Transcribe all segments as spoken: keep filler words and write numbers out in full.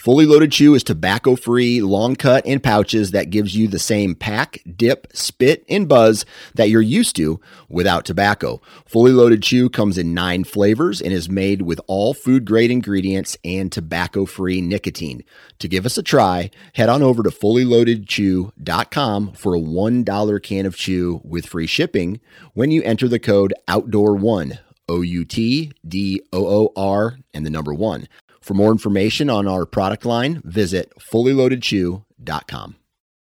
Fully Loaded Chew is tobacco-free, long cut in pouches that gives you the same pack, dip, spit, and buzz that you're used to without tobacco. Fully Loaded Chew comes in nine flavors and is made with all food-grade ingredients and tobacco-free nicotine. To give us a try, head on over to fully loaded chew dot com for a one dollar can of chew with free shipping when you enter the code outdoor one, O U T D O O R, and the number one. For more information on our product line, visit fully loaded chew dot com.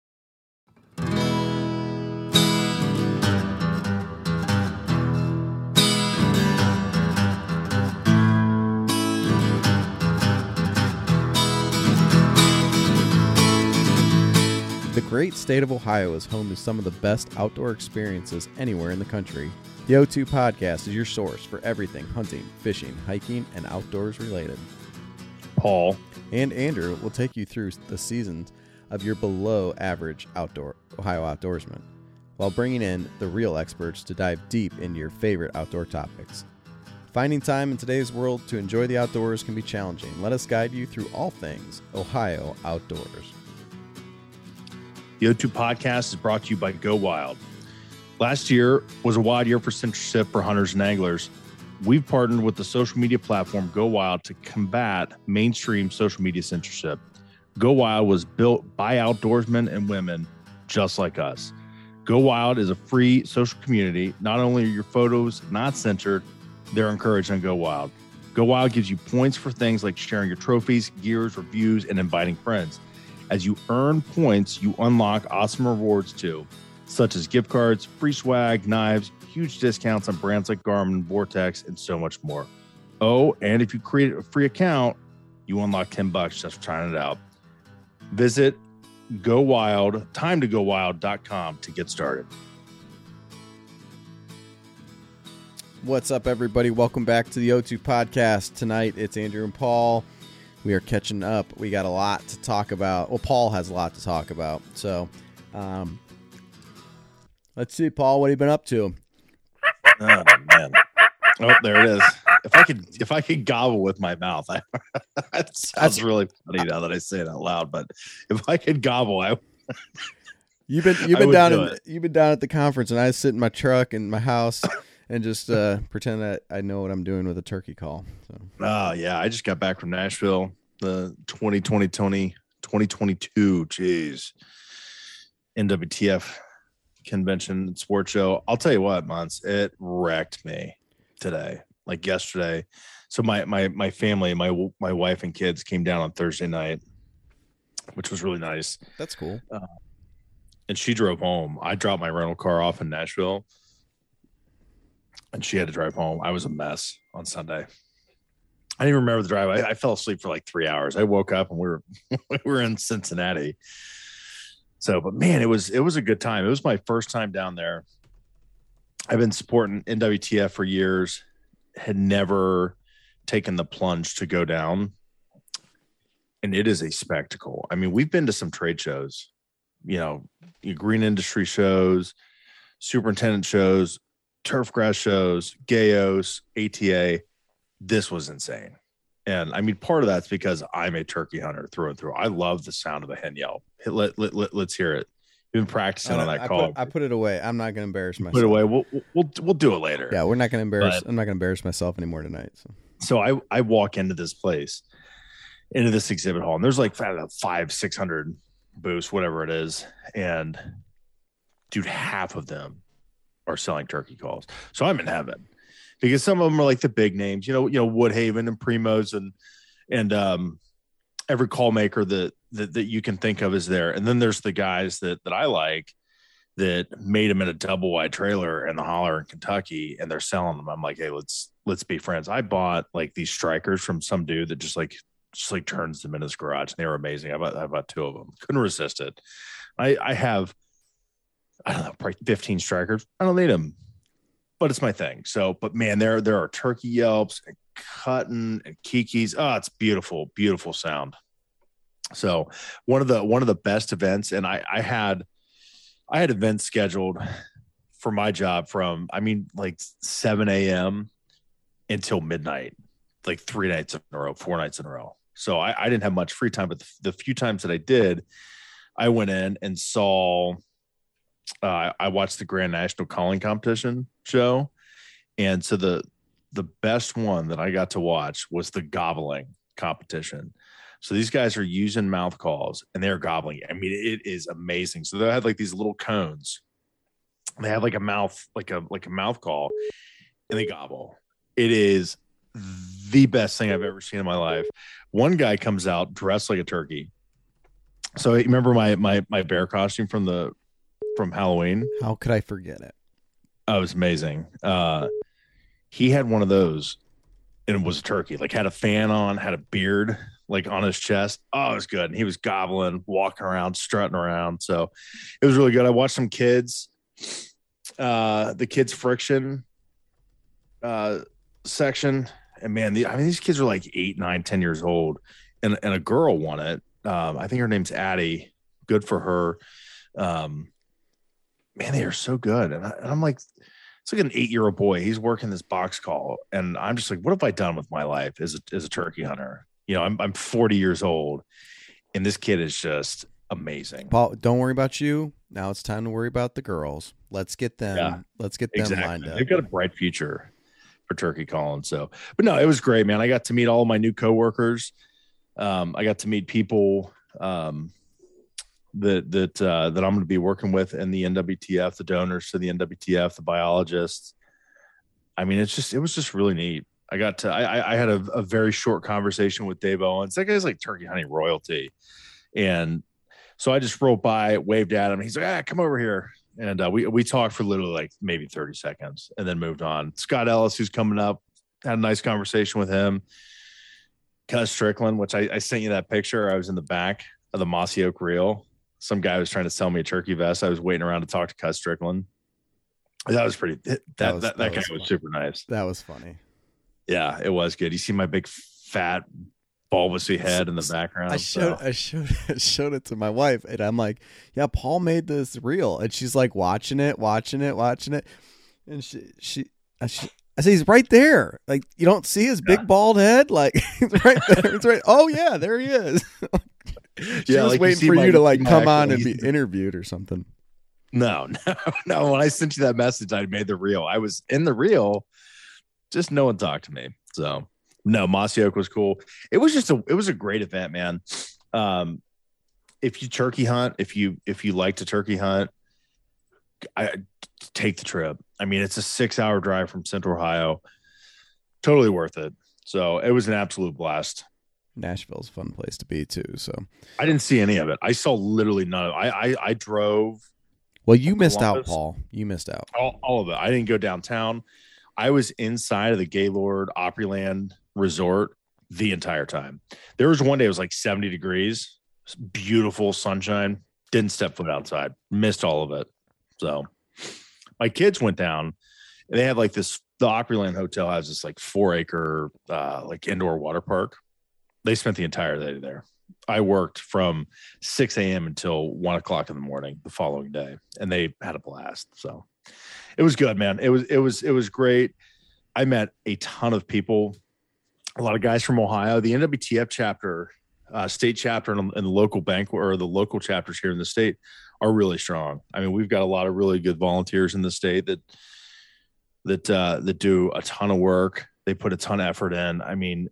The great state of Ohio is home to some of the best outdoor experiences anywhere in the country. The O two Podcast is your source for everything hunting, fishing, hiking, and outdoors related. Paul and Andrew will take you through the seasons of your below average outdoor Ohio outdoorsman, while bringing in the real experts to dive deep into your favorite outdoor topics. Finding time in today's world to enjoy the outdoors can be challenging. Let us guide you through all things Ohio outdoors. The O two Podcast is brought to you by Go Wild. Last year was a wild year for censorship for hunters and anglers. We've partnered with the social media platform Go Wild to combat mainstream social media censorship. Go Wild was built by outdoorsmen and women just like us. Go Wild is a free social community. Not only are your photos not censored, they're encouraged on Go Wild. Go Wild gives you points for things like sharing your trophies, gears, reviews, and inviting friends. As you earn points, you unlock awesome rewards too, such as gift cards, free swag, knives, huge discounts on brands like Garmin, Vortex, and so much more. Oh, and if you create a free account, you unlock ten bucks just for trying it out. Visit Go Wild, time to go wild dot com to get started. What's up, everybody? Welcome back to the O two Podcast. Tonight, it's Andrew and Paul. We are catching up. We got a lot to talk about. Well, Paul has a lot to talk about. So, um, let's see, Paul, what have you been up to? Oh man! Oh, there it is. If I could, if I could gobble with my mouth, I, that sounds That's, really funny now that I say it out loud. But if I could gobble, I. You've been you've been down in, you've been down at the conference, and I sit in my truck in my house and just uh, pretend that I know what I'm doing with a turkey call. So. Oh yeah, I just got back from Nashville, the twenty twenty twenty twenty twenty-two. Jeez, N W T F convention and sports show. I'll tell you what, Mons, it wrecked me today, like yesterday. So my my my family, my my wife and kids came down on Thursday night, which was really nice. That's cool. Uh, and she drove home. I dropped my rental car off in Nashville, and she had to drive home. I was a mess on Sunday. I didn't even remember the drive. I, I fell asleep for like three hours. I woke up and we were we were in Cincinnati. So, but man, it was it was a good time. It was my first time down there. I've been supporting N W T F for years. Had never taken the plunge to go down, and it is a spectacle. I mean, we've been to some trade shows, you know, green industry shows, superintendent shows, turf grass shows, Gayos, A T A. This was insane. And I mean, part of that's because I'm a turkey hunter through and through. I love the sound of a hen yelp. Let, let, let, let's hear it. You've been practicing on that I call. Put, I put it away. I'm not going to embarrass myself. Put it away. We'll, we'll, we'll do it later. Yeah, we're not going to embarrass. But, I'm not going to embarrass myself anymore tonight. So, so I, I walk into this place, into this exhibit hall, and there's like I don't know, five, six hundred booths, whatever it is. And dude, half of them are selling turkey calls. So I'm in heaven. Because some of them are like the big names, you know, you know, Woodhaven and Primos and and um, every call maker that, that that you can think of is there. And then there's the guys that that I like that made them in a double wide trailer in the holler in Kentucky, and they're selling them. I'm like, hey, let's let's be friends. I bought like these strikers from some dude that just like just like turns them in his garage, and they were amazing. I bought I bought two of them. Couldn't resist it. I I have I don't know, probably fifteen strikers. I don't need them. But it's my thing. So, but man, there there are turkey yelps and cutting and kikis. Oh, it's beautiful, beautiful sound. So one of the one of the best events, and I I had I had events scheduled for my job from I mean like seven a.m. until midnight, like three nights in a row, four nights in a row. So I, I didn't have much free time, but the, the few times that I did, I went in and saw, uh, I watched the Grand National Calling Competition show. And so the, the best one that I got to watch was the gobbling competition. So these guys are using mouth calls and they're gobbling. I mean, it is amazing. So they had like these little cones. They have like a mouth, like a, like a mouth call, and they gobble. It is the best thing I've ever seen in my life. One guy comes out dressed like a turkey. So you remember my, my, my bear costume from the, from Halloween? How could I forget it? Oh, it was amazing. Uh, he had one of those and it was a turkey, like had a fan on, had a beard like on his chest. Oh, it was good. And he was gobbling, walking around, strutting around. So it was really good. I watched some kids, uh, the kids friction, uh, section. And man, the, I mean, these kids are like eight, nine, ten years old, and, and a girl won it. Um, I think her name's Addie. Good for her. Um, man, they are so good. And, I, and I'm like, it's like an eight-year-old boy. He's working this box call, and I'm just like, what have I done with my life as a, as a turkey hunter? You know, I'm I'm forty years old, and this kid is just amazing. Paul, don't worry about you. Now it's time to worry about the girls. Let's get them. Yeah, let's get them exactly. lined up. They've got a bright future for turkey calling. So, but no, it was great, man. I got to meet all of my new coworkers. Um, I got to meet people um, that that uh, that I'm going to be working with in the N W T F, the donors to the N W T F, the biologists. I mean, it's just it was just really neat. I got to I, I had a, a very short conversation with Dave Owens. That guy's like turkey hunting royalty, and so I just rolled by, waved at him. He's like, "Ah, come over here," and uh, we we talked for literally like maybe thirty seconds, and then moved on. Scott Ellis, who's coming up, had a nice conversation with him. Cuz Strickland, which I, I sent you that picture. I was in the back of the Mossy Oak Reel. Some guy was trying to sell me a turkey vest. I was waiting around to talk to Cuz Strickland. That was pretty. That that, was, that, that that was guy was fun. super nice. That was funny. Yeah, it was good. You see my big fat bulbousy head in the background. I showed, so. I showed, I showed it to my wife, and I'm like, "Yeah, Paul made this reel," and she's like watching it, watching it, watching it, and she, she, I, she, I say, "He's right there. Like, you don't see his big Yeah. bald head? Like, he's right there. It's right. Oh yeah, there he is." She Yeah, was like you waiting see for my- you to like my come on actual- and be interviewed or something. No, no, no. When I sent you that message, I made the reel. I was in the reel, just no one talked to me. So no, Mossy Oak was cool. It was just a it was a great event, man. Um, if you turkey hunt, if you if you like to turkey hunt, I take the trip. I mean, it's a six hour drive from Central Ohio. Totally worth it. So it was an absolute blast. Nashville's a fun place to be too. So, I didn't see any of it. I saw literally none of it. I I, I drove well, you missed out, Columbus. Paul. You missed out. all, all of it. I didn't go downtown. I was inside of the Gaylord Opryland Resort the entire time. There was one day it was like seventy degrees, beautiful sunshine. Didn't step foot outside. Missed all of it. So my kids went down. And they had like this. The Opryland Hotel has this like four acre uh, like indoor water park. They spent the entire day there. I worked from six a.m. until one o'clock in the morning the following day, and they had a blast. So it was good, man. It was it was it was great. I met a ton of people, a lot of guys from Ohio. The N W T F chapter, uh, state chapter, and, and the local bank or the local chapters here in the state are really strong. I mean, we've got a lot of really good volunteers in the state that that uh, that do a ton of work. They put a ton of effort in. I mean,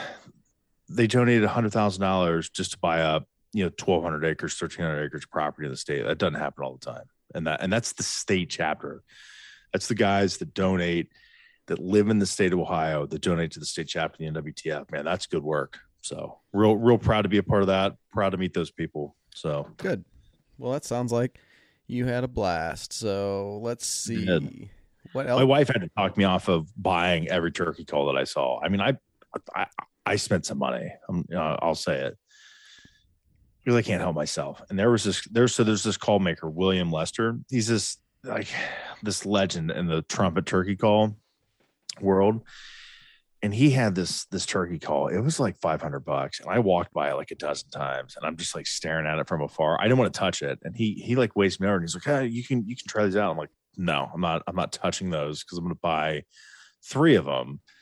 they donated a hundred thousand dollars just to buy up, you know, twelve hundred acres, thirteen hundred acres of property in the state. That doesn't happen all the time. And that, and that's the state chapter. That's the guys that donate, that live in the state of Ohio, that donate to the state chapter of the N W T F. Man, that's good work. So real, real proud to be a part of that. Proud to meet those people. So Good. Well, that sounds like you had a blast. So let's see. Good. What my else? wife had to talk me off of buying every turkey call that I saw. I mean, I, I, I spent some money. I'm, you know, I'll say it. Because I can't help myself. And there was this, there's so there's this call maker, William Lester. He's this like this legend in the trumpet turkey call world. And he had this this turkey call. It was like five hundred bucks. And I walked by it like a dozen times, and I'm just like staring at it from afar. I didn't want to touch it. And he he like waves me over and he's like, hey, you can you can try these out. I'm like, no, I'm not, I'm not touching those because I'm gonna buy three of them.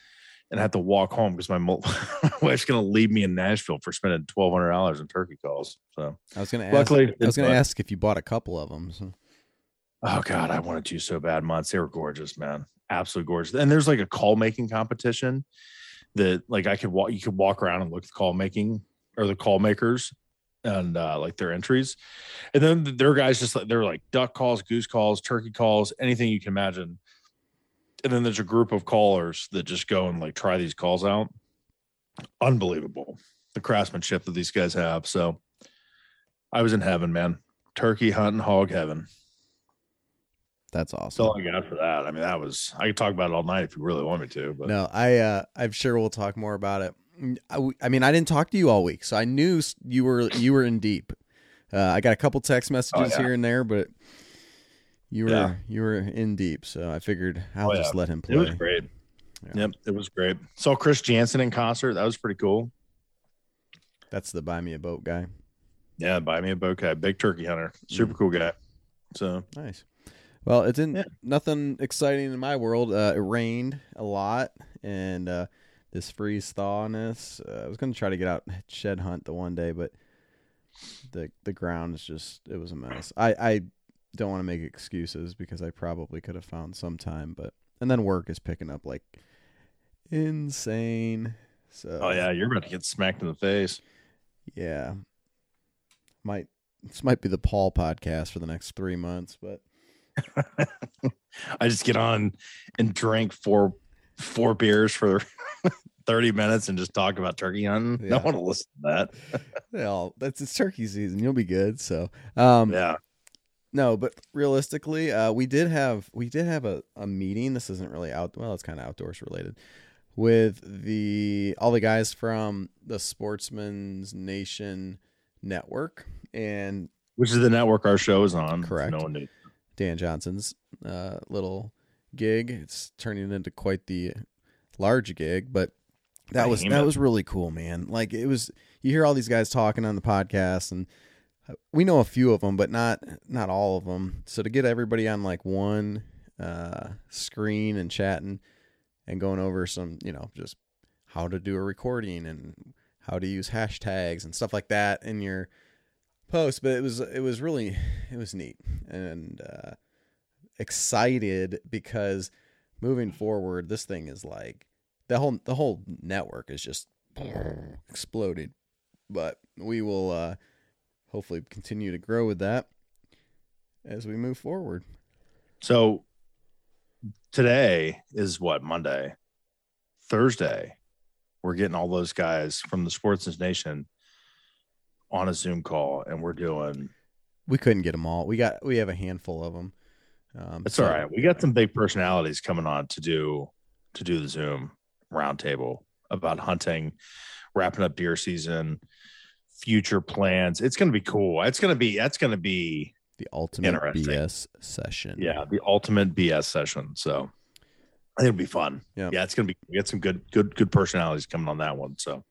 and have to walk home because my, my wife's going to leave me in Nashville for spending twelve hundred dollars in turkey calls. So I was going to ask, I was going to ask if you bought a couple of them. So. Oh God, I wanted to so bad, Monts. They were gorgeous, man. Absolutely gorgeous. And there's like a call making competition that like I could walk, you could walk around and look at the call making or the call makers and uh, like their entries. And then there are guys just like, they're like duck calls, goose calls, turkey calls, anything you can imagine. And then there's a group of callers that just go and like try these calls out. Unbelievable. The craftsmanship that these guys have. So I was in heaven, man. Turkey hunting, hog heaven. That's awesome. That's all I got for that. I mean, that was, I could talk about it all night if you really want me to, but no, I, uh, I'm sure we'll talk more about it. I, I mean, I didn't talk to you all week, so I knew you were, you were in deep. Uh, I got a couple text messages oh, yeah. here and there, but you were, yeah. you were in deep. So I figured I'll oh, just yeah. let him play. It was great. Yeah. Yep. It was great. Saw Chris Jansen in concert. That was pretty cool. That's the buy me a boat guy. Yeah. Buy me a boat guy. Big turkey hunter. Super mm. cool guy. So nice. Well, it didn't, yeah. nothing exciting in my world. Uh, it rained a lot, and uh, this freeze thawness. Uh, I was going to try to get out and shed hunt the one day, but the the ground is just, it was a mess. I, I don't want to make excuses because I probably could have found some time, but, and then work is picking up like insane. So, oh, yeah, you're about to get smacked in the face. Yeah. Might, this might be the Paul podcast for the next three months, but. I just get on and drink four four beers for thirty minutes and just talk about turkey hunting. Yeah. I don't want to listen to that. Well, that's it's turkey season. You'll be good. So, um, yeah, no, but realistically, uh, we did have we did have a, a meeting. This isn't really out. Well, it's kind of outdoors related with the all the guys from the Sportsman's Nation Network, and which is the network our show is on. Correct. No one knew. Dan Johnson's uh, little gig. It's turning into quite the large gig, but that was that was really cool, man. Like it was, you hear all these guys talking on the podcast, and we know a few of them, but not not all of them. So to get everybody on like one uh, screen and chatting and going over some, you know, just how to do a recording and how to use hashtags and stuff like that in your post, but it was it was really it was neat and uh excited because moving forward this thing is like the whole the whole network is just exploded, but we will uh hopefully continue to grow with that as we move forward. So today is what, Monday? Thursday we're getting all those guys from the Sportsman's Nation on a Zoom call, and we're doing. We couldn't get them all. We got we have a handful of them. Um, That's so, all right. We got some big personalities coming on to do to do the Zoom roundtable about hunting, wrapping up deer season, future plans. It's going to be cool. It's going to be that's going to be the ultimate B S session. Yeah, the ultimate B S session. So I think it'll be fun. Yeah, yeah, it's going to be. We got some good good good personalities coming on that one. So.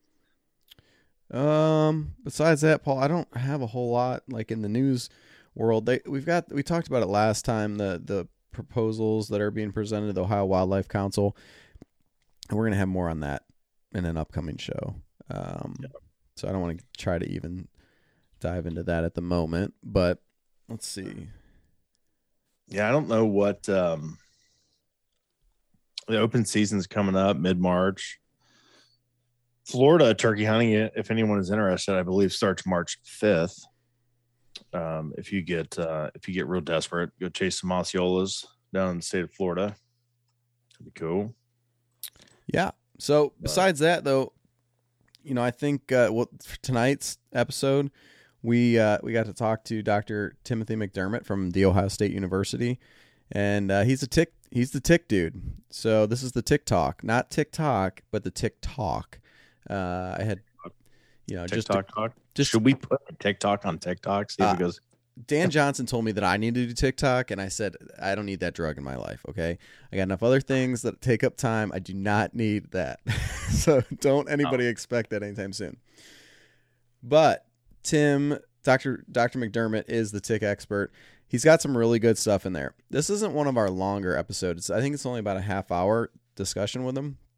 Um, besides that, Paul, I don't have a whole lot like in the news world. They, we've got, we talked about it last time, the, the proposals that are being presented to the Ohio Wildlife Council, and we're going to have more on that in an upcoming show. Um, yeah. So I don't want to try to even dive into that at the moment, but let's see. Yeah. I don't know what, um, the open season's coming up mid-March. Florida turkey hunting, if anyone is interested, I believe starts March fifth. Um, if you get uh, if you get real desperate, go chase some Osceolas down in the state of Florida. That'd be cool. Yeah. So besides that, though, you know, I think uh, well, for tonight's episode, we uh, we got to talk to Doctor Timothy McDermott from The Ohio State University, and uh, he's a tick he's the tick dude. So this is the TikTok, not TikTok, but the TikTok. Uh, I had, you know, TikTok just, talk. just should we put TikTok on TikTok? See if uh, it goes. Dan Johnson told me that I need to do TikTok, and I said I don't need that drug in my life. Okay, I got enough other things that take up time. I do not need that. So don't anybody oh. expect that anytime soon. But Tim, Doctor Doctor McDermott is the tick expert. He's got some really good stuff in there. This isn't one of our longer episodes. I think it's only about a half hour discussion with him.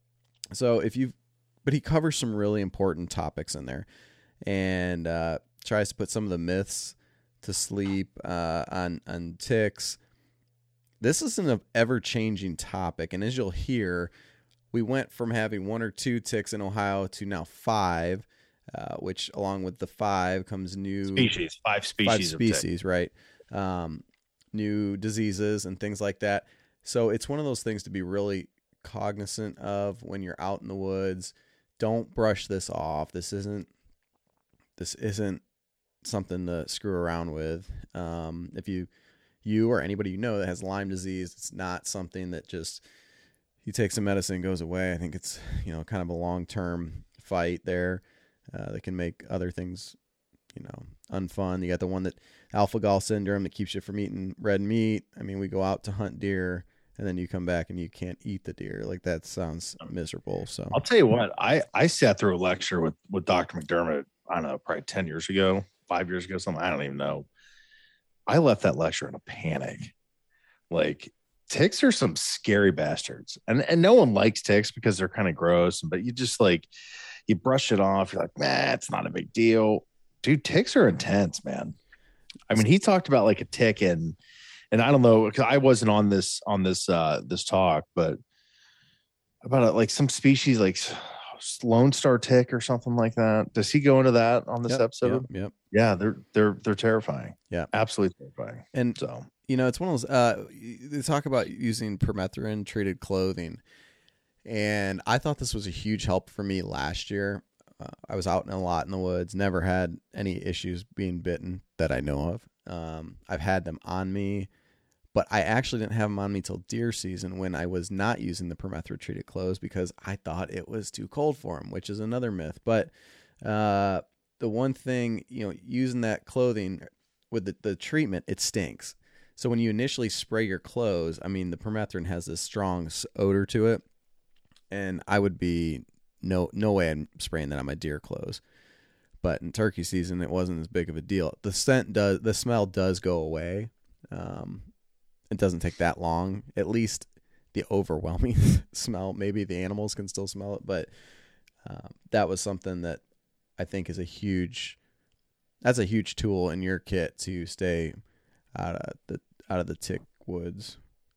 So if you, but he covers some really important topics in there, and uh, tries to put some of the myths to sleep uh, on on ticks. This is an ever changing topic, and as you'll hear, we went from having one or two ticks in Ohio to now five, uh, which along with the five comes new species, five species, five of species, tick. right? Um, new diseases and things like that. So it's one of those things to be really cognizant of when you're out in the woods. Don't brush this off. This isn't this isn't something to screw around with. Um, if you you or anybody you know that has Lyme disease, it's not something that just you take some medicine and goes away. I think it's, you know, kind of a long-term fight there uh, that can make other things, you know, unfun. You got the one that alpha-gal syndrome that keeps you from eating red meat. I mean, we go out to hunt deer and then you come back and you can't eat the deer. Like, that sounds miserable. So I'll tell you what, I, I sat through a lecture with, with Doctor McDermott, I don't know, probably ten years ago, five years ago, something. I don't even know. I left that lecture in a panic. Like, ticks are some scary bastards, and and no one likes ticks because they're kind of gross, but you just like, you brush it off. You're like, nah, it's not a big deal. Dude, ticks are intense, man. I mean, he talked about like a tick and, and I don't know, because I wasn't on this, on this, uh, this talk, but about a, like some species, like Lone Star tick or something like that. Does he go into that on this yep, episode? Yep, yep. Yeah, they're they're they're terrifying. Yeah, absolutely terrifying. And so, you know, it's one of those. Uh, they talk about using permethrin treated clothing, and I thought this was a huge help for me last year. Uh, I was out in a lot in the woods, never had any issues being bitten that I know of. Um, I've had them on me, but I actually didn't have them on me till deer season when I was not using the permethrin treated clothes because I thought it was too cold for them, which is another myth. But uh, the one thing, you know, using that clothing with the, the treatment, it stinks. So when you initially spray your clothes, I mean, the permethrin has this strong odor to it, and I would be no no way I'm spraying that on my deer clothes. But in turkey season, it wasn't as big of a deal. The scent does, the smell does go away. Um, it doesn't take that long. At least the overwhelming smell. Maybe the animals can still smell it, but um, that was something that I think is a huge. That's a huge tool in your kit to stay out of the out of the tick woods.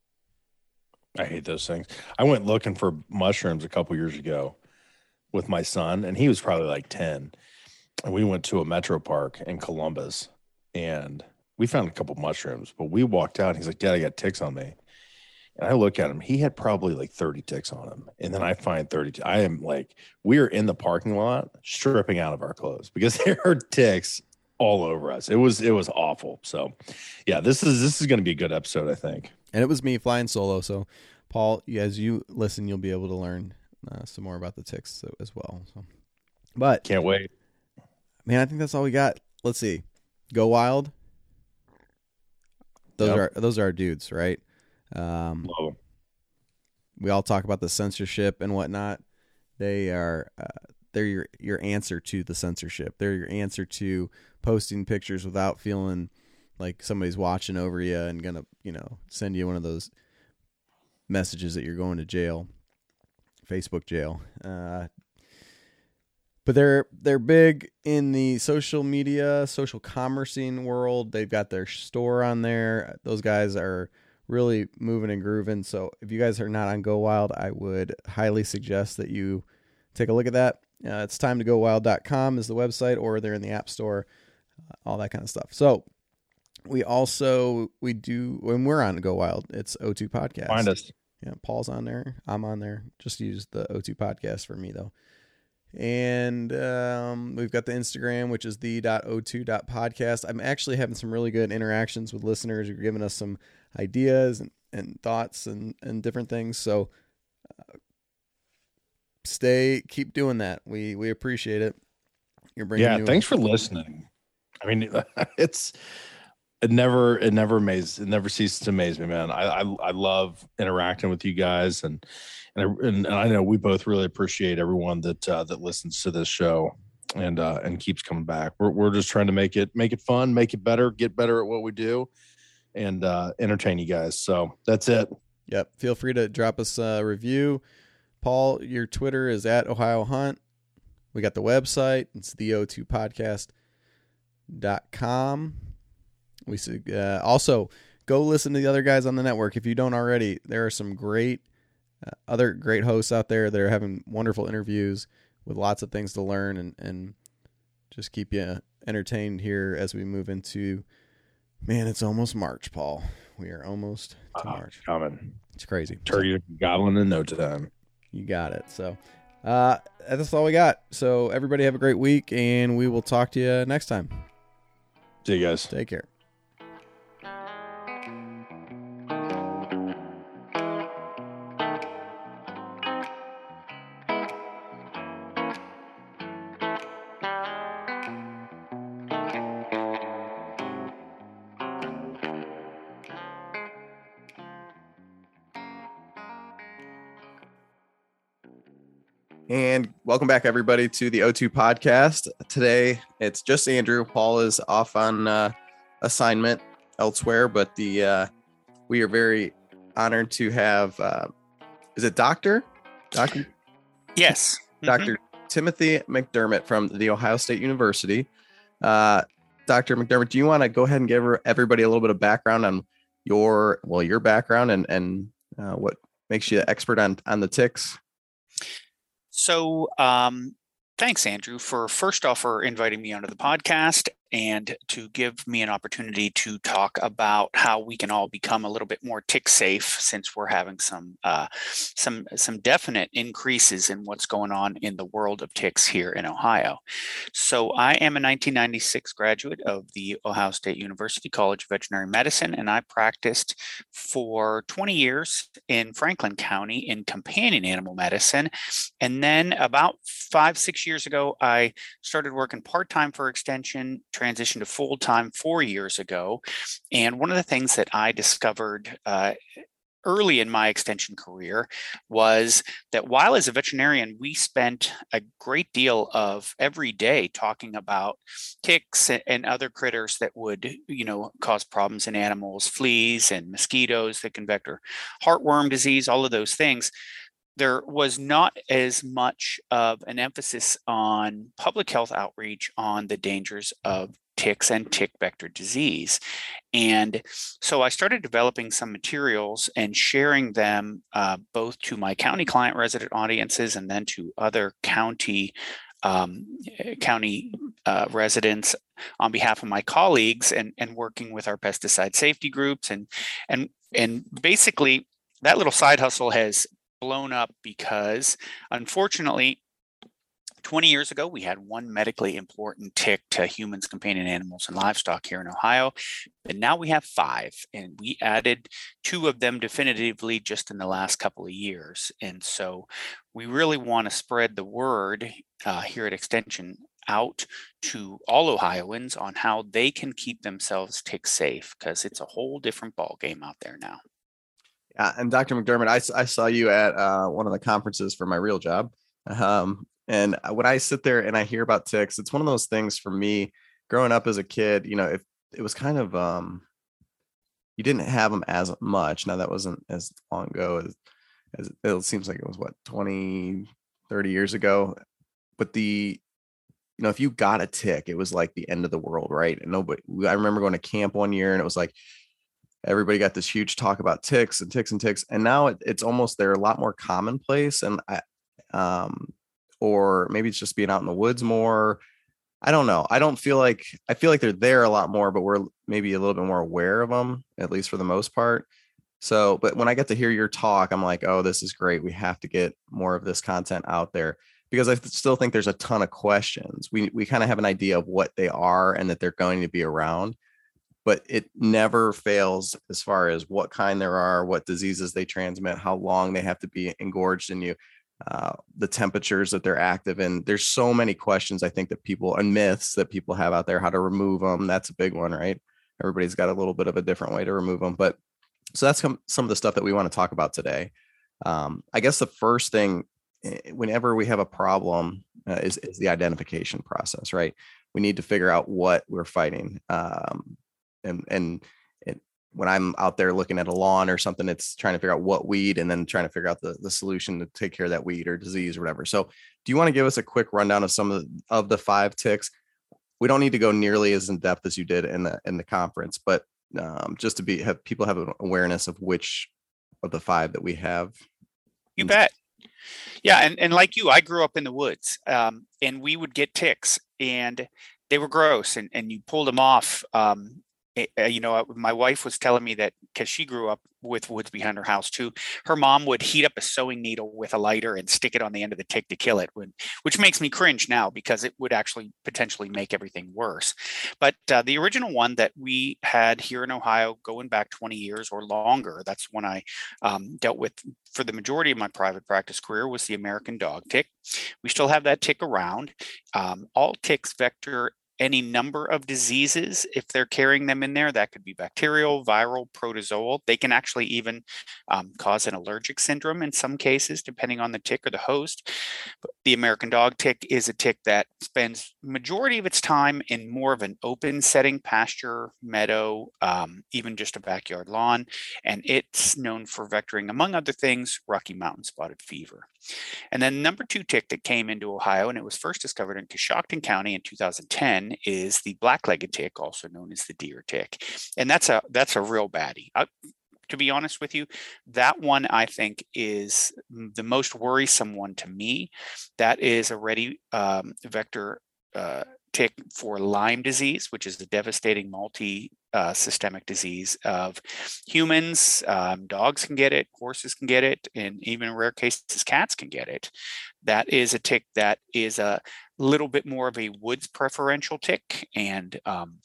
I hate those things. I went looking for mushrooms a couple years ago with my son, and he was probably like ten. And we went to a metro park in Columbus, and we found a couple mushrooms. But we walked out, and he's like, "Dad, I got ticks on me." And I look at him. He had probably like thirty ticks on him. And then I find thirty. I am like, we are in the parking lot stripping out of our clothes because there are ticks all over us. It was it was awful. So, yeah, this is this is going to be a good episode, I think. And it was me flying solo. So, Paul, as you listen, you'll be able to learn uh, some more about the ticks as well. So, but can't wait. Man, I think that's all we got. Let's see. Go Wild. Those yep. are those are our dudes, right? Um, Love them. We all talk about the censorship and whatnot. They are uh, they're your your answer to the censorship. They're your answer to posting pictures without feeling like somebody's watching over you and gonna, you know, send you one of those messages that you're going to jail, Facebook jail. Uh, but they're they're big in the social media, social commercing world. They've got their store on there. Those guys are really moving and grooving. So if you guys are not on Go Wild, I would highly suggest that you take a look at that. Uh, it's time to go wild dot com is the website, or they're in the App Store, uh, all that kind of stuff. So we also, we do, when we're on Go Wild, it's O two Podcast. Find us. Yeah, Paul's on there. I'm on there. Just use the O two Podcast for me, though. And um, we've got the Instagram, which is the o two podcast. I'm actually having some really good interactions with listeners who are giving us some ideas and, and thoughts and, and different things. So uh, stay, keep doing that. We we appreciate it. You're bringing. Yeah, new thanks for listening. I mean, it's it never it never amazes it never ceases to amaze me, man. I I, I love interacting with you guys, and and I, and I know we both really appreciate everyone that uh, that listens to this show and uh, and keeps coming back. We're we're just trying to make it make it fun, make it better, get better at what we do, and uh, entertain you guys. So that's it. Yep. Feel free to drop us a review. Paul, your Twitter is at Ohio Hunt. We got the website. It's the O two podcast dot com. We uh, also go listen to the other guys on the network if you don't already. There are some great uh, other great hosts out there that are having wonderful interviews with lots of things to learn and, and just keep you entertained here as we move into, man, it's almost March, Paul. We are almost to uh, March. Coming. It's crazy. Turkey gobbling in no time. You got it. So uh, that's all we got. So everybody have a great week, and we will talk to you next time. See you guys. Take care. And welcome back, everybody, to the O two podcast. Today, it's just Andrew. Paul is off on uh, assignment elsewhere, but the uh, we are very honored to have, uh, is it Doctor? Doctor? Yes. Doctor Mm-hmm. Timothy McDermott from The Ohio State University. Uh, Doctor McDermott, do you want to go ahead and give everybody a little bit of background on your, well, your background and, and uh, what makes you an expert on, on the ticks? So um, thanks, Andrew, for first off for inviting me onto the podcast and to give me an opportunity to talk about how we can all become a little bit more tick safe, since we're having some uh, some some definite increases in what's going on in the world of ticks here in Ohio. So I am a nineteen ninety-six graduate of the Ohio State University College of Veterinary Medicine, and I practiced for twenty years in Franklin County in companion animal medicine. And then about five, six years ago, I started working part-time for Extension, transitioned to full-time four years ago. And one of the things that I discovered uh, early in my Extension career was that while as a veterinarian, we spent a great deal of every day talking about ticks and other critters that would, you know, cause problems in animals, fleas and mosquitoes that can vector heartworm disease, all of those things. There was not as much of an emphasis on public health outreach on the dangers of ticks and tick vector disease. And so I started developing some materials and sharing them uh, both to my county client resident audiences and then to other county um, county uh, residents on behalf of my colleagues, and, and working with our pesticide safety groups. And, and, and basically that little side hustle has blown up because, unfortunately, twenty years ago, we had one medically important tick to humans, companion animals, and livestock here in Ohio. And now we have five, and we added two of them definitively just in the last couple of years. And so we really want to spread the word uh, here at Extension out to all Ohioans on how they can keep themselves tick safe, because it's a whole different ball game out there now. Yeah, and Doctor McDermott, I, I saw you at uh, one of the conferences for my real job. Um, and when I sit there and I hear about ticks, it's one of those things for me growing up as a kid, you know, if it was kind of, um, you didn't have them as much. Now that wasn't as long ago as, as it seems like it was what, twenty, thirty years ago. But the, you know, if you got a tick, it was like the end of the world, right? And nobody, I remember going to camp one year and it was like, everybody got this huge talk about ticks and ticks and ticks. And now it, it's almost, they're a lot more commonplace. And I, um, or maybe it's just being out in the woods more. I don't know. I don't feel like, I feel like they're there a lot more, but we're maybe a little bit more aware of them, at least for the most part. So, but when I get to hear your talk, I'm like, oh, this is great. We have to get more of this content out there, because I still think there's a ton of questions. We, we kind of have an idea of what they are and that they're going to be around, but it never fails as far as what kind there are, what diseases they transmit, how long they have to be engorged in you, uh, the temperatures that they're active in. There's so many questions, I think, that people, and myths that people have out there, how to remove them. That's a big one, right? Everybody's got a little bit of a different way to remove them. But so that's some, some of the stuff that we want to talk about today. Um, I guess the first thing, whenever we have a problem, uh, is, is the identification process, right? We need to figure out what we're fighting. Um, And, and and when I'm out there looking at a lawn or something, it's trying to figure out what weed and then trying to figure out the, the solution to take care of that weed or disease or whatever. So do you want to give us a quick rundown of some of the, of the five ticks? We don't need to go nearly as in depth as you did in the, in the conference, but um, just to be, have people have an awareness of which of the five that we have. You bet. Yeah. And, and like you, I grew up in the woods um, and we would get ticks and they were gross and, and you pulled them off. Um, you know, my wife was telling me that because she grew up with woods behind her house too, her mom would heat up a sewing needle with a lighter and stick it on the end of the tick to kill it, when, which makes me cringe now because it would actually potentially make everything worse. But uh, the original one that we had here in Ohio going back twenty years or longer, that's when I um, dealt with for the majority of my private practice career, was the American dog tick. We still have that tick around. Um, all ticks vector any number of diseases. If they're carrying them in there, that could be bacterial, viral, protozoal. They can actually even um, cause an allergic syndrome in some cases, depending on the tick or the host. But the American dog tick is a tick that spends majority of its time in more of an open setting, pasture, meadow, um, even just a backyard lawn. And it's known for vectoring, among other things, Rocky Mountain spotted fever. And then number two tick that came into Ohio, and it was first discovered in Coshocton County in two thousand ten, is the black-legged tick, also known as the deer tick. And that's a that's a real baddie. I, to be honest with you, that one I think is the most worrisome one to me. That is a ready um, vector uh, tick for Lyme disease, which is a devastating multi Uh, systemic disease of humans. Um, dogs can get it, horses can get it, and even in rare cases, cats can get it. That is a tick that is a little bit more of a woods preferential tick, and um,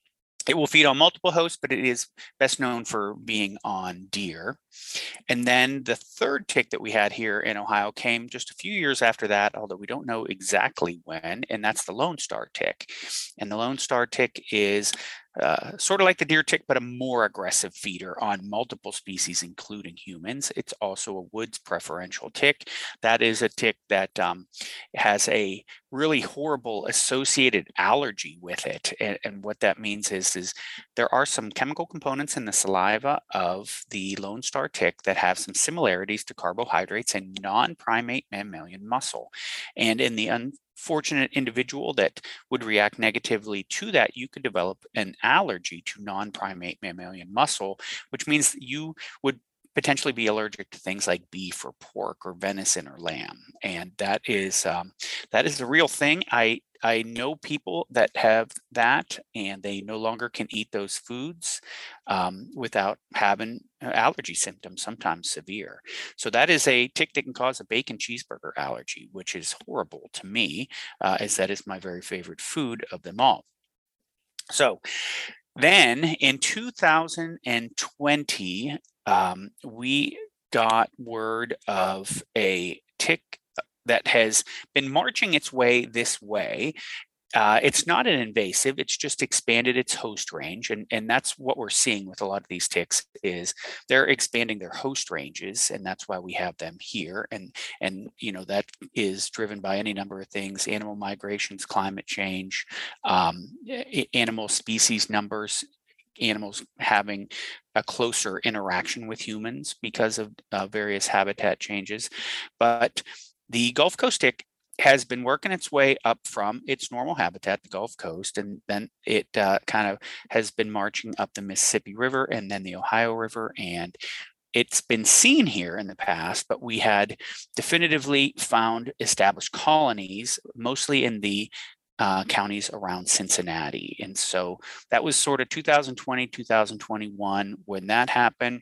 it will feed on multiple hosts, but it is best known for being on deer. And then the third tick that we had here in Ohio came just a few years after that, although we don't know exactly when, and that's the Lone Star tick. And the Lone Star tick is uh, sort of like the deer tick, but a more aggressive feeder on multiple species, including humans. It's also a woods preferential tick. That is a tick that um, has a really horrible associated allergy with it. And, and what that means is, is there are some chemical components in the saliva of the Lone Star tick that have some similarities to carbohydrates in non-primate mammalian muscle. And in the unfortunate individual that would react negatively to that, you could develop an allergy to non-primate mammalian muscle, which means that you would potentially be allergic to things like beef or pork or venison or lamb. And that is um, that is the real thing. I I know people that have that and they no longer can eat those foods um, without having allergy symptoms, sometimes severe. So that is a tick that can cause a bacon cheeseburger allergy, which is horrible to me, uh, as that is my very favorite food of them all. So then in two thousand twenty, um, we got word of a tick that has been marching its way this way. Uh, it's not an invasive, it's just expanded its host range. And, and that's what we're seeing with a lot of these ticks is they're expanding their host ranges. And that's why we have them here. And, and you know, that is driven by any number of things: animal migrations, climate change, um, animal species numbers, animals having a closer interaction with humans because of uh, various habitat changes. But the Gulf Coast tick has been working its way up from its normal habitat, the Gulf Coast, and then it uh, kind of has been marching up the Mississippi River and then the Ohio River. And it's been seen here in the past, but we had definitively found established colonies, mostly in the uh, counties around Cincinnati. And so that was sort of two thousand twenty, two thousand twenty-one when that happened.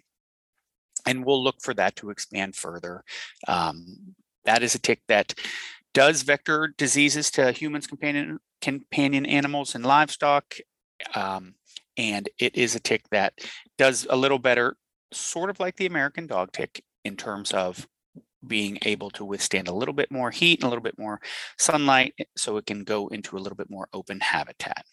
And we'll look for that to expand further. Um, that is a tick that does vector diseases to humans, companion, companion animals, and livestock. Um, and it is a tick that does a little better, sort of like the American dog tick, in terms of being able to withstand a little bit more heat and a little bit more sunlight, so it can go into a little bit more open habitat.